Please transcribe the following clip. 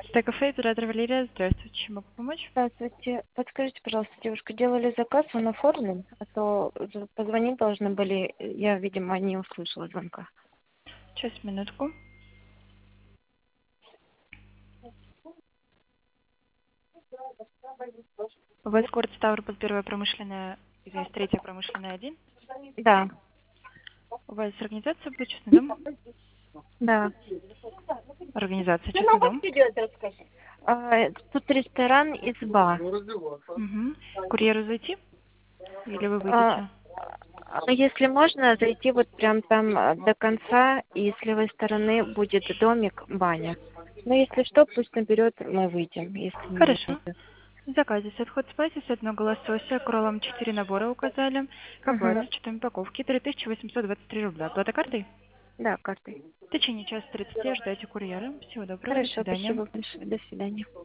Стейк-кафе, оператор Валерия. Здравствуйте, чем могу помочь? Здравствуйте. Подскажите, пожалуйста, девушка, делали заказ, он оформлен, а то позвонить должны были, я, видимо, не услышала звонка. Сейчас, минутку. У вас город Ставрополь, первая промышленная, извиняюсь, третья промышленная 1. Да, У вас организация будет «Честный дом»? да. Организация «Честный дом». Тут ресторан «Изба». Угу. Курьеру зайти? Или вы А, выйдете? Если можно, зайти вот прям там до конца, и с левой стороны будет домик, баня. Но если что, пусть наберет, мы выйдем, если не Хорошо. найдет. В заказе сет hot spicy, сет много лосося, кроллом 4 набора указали. К оплате Угу. с учетом упаковки 3823 рубля. Оплата картой? Да, картой. В течение часа 30 ждайте курьера. Всего доброго, до Хорошо, свидания. спасибо большое. До свидания.